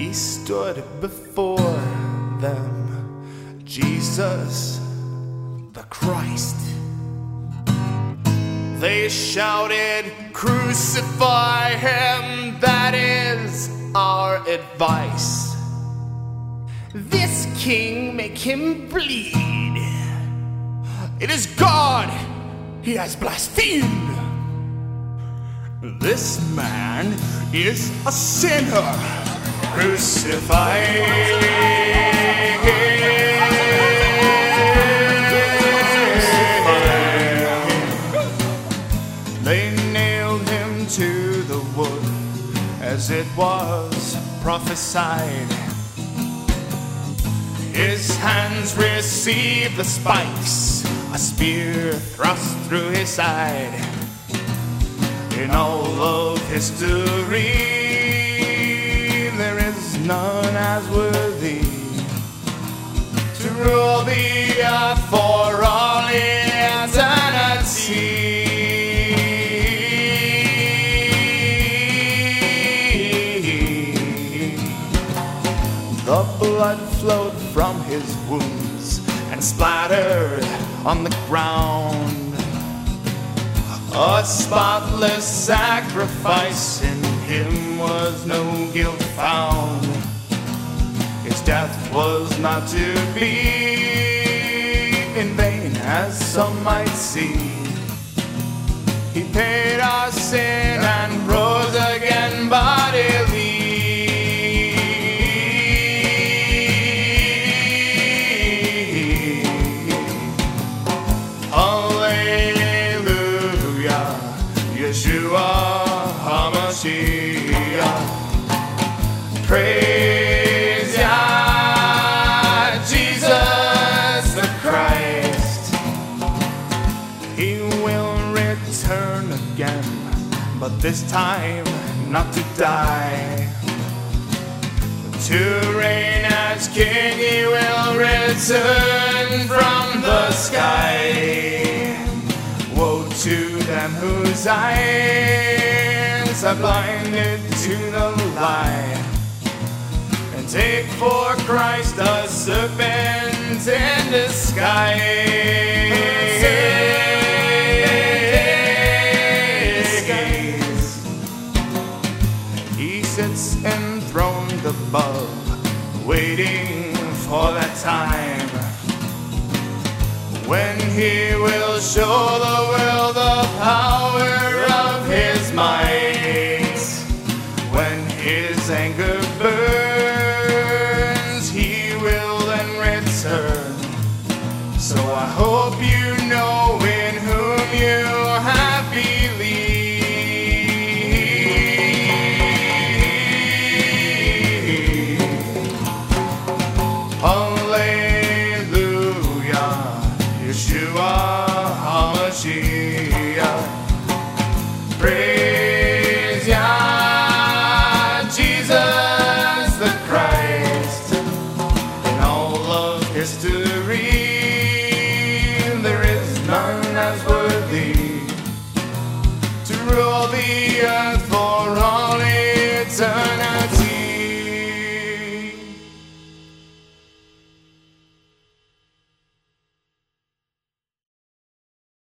He stood before them, Jesus the Christ. They shouted, "Crucify him," that is our advice. "This king, make him bleed. It is God he has blasphemed. This man is a sinner. Crucify him." They nailed him to the wood as it was prophesied. His hands received the spikes, a spear thrust through his side. In all of history, there is none as worthy to rule the earth for all eternity. The blood flowed from his wounds and splattered on the ground. A spotless sacrifice, in him was no guilt found. His death was not to be in vain, as some might see. He paid our sin and rose again bodily. Yeshua HaMashiach, praise Yah, Jesus the Christ. He will return again, but this time not to die. To reign as king, he will return from the sky. Woe to them whose eyes are blinded to the light, and take for Christ a serpent in disguise. He sits enthroned above, waiting for that time when he will show the world the power of his might. When his anger burns, he will then return. So I hope you know in whom you have believed. Yeshua HaMashiach, praise Yah, Jesus the Christ. In all of history, there is none as worthy to rule the earth for all eternity.